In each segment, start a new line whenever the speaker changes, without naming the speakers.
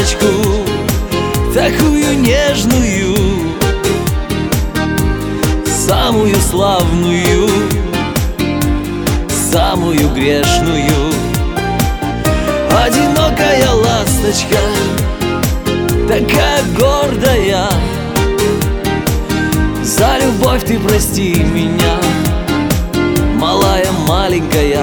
ласточку, такую нежную, самую славную, самую грешную. Одинокая ласточка, такая гордая, за любовь ты прости меня, малая маленькая.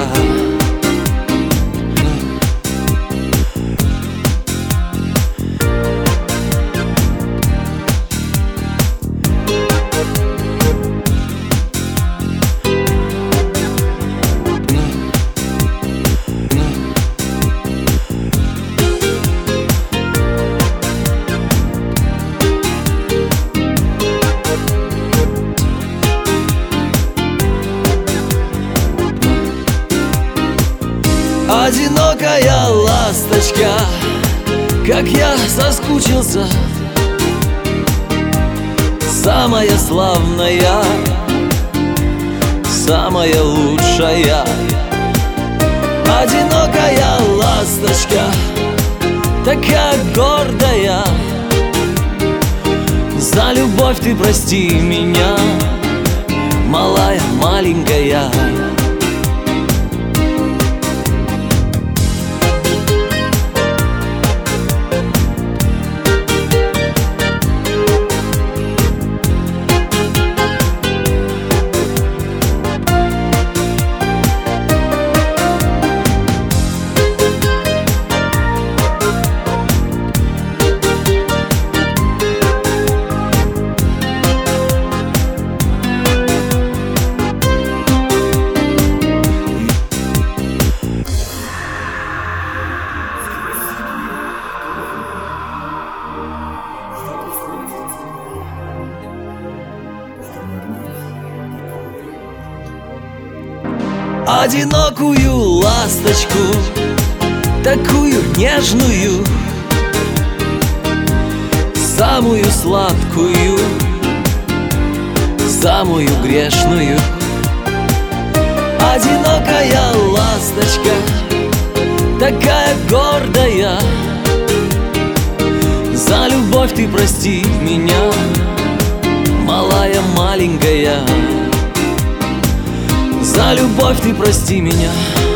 Одинокая ласточка, как я соскучился, самая славная, самая лучшая. Одинокая ласточка, такая гордая, за любовь ты прости меня, малая маленькая. Одинокую ласточку, такую нежную, самую сладкую, самую грешную. Одинокая ласточка, такая гордая, за любовь ты прости меня, малая маленькая. За любовь ты прости меня,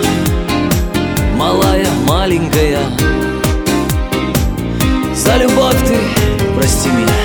малая маленькая. За любовь ты прости меня.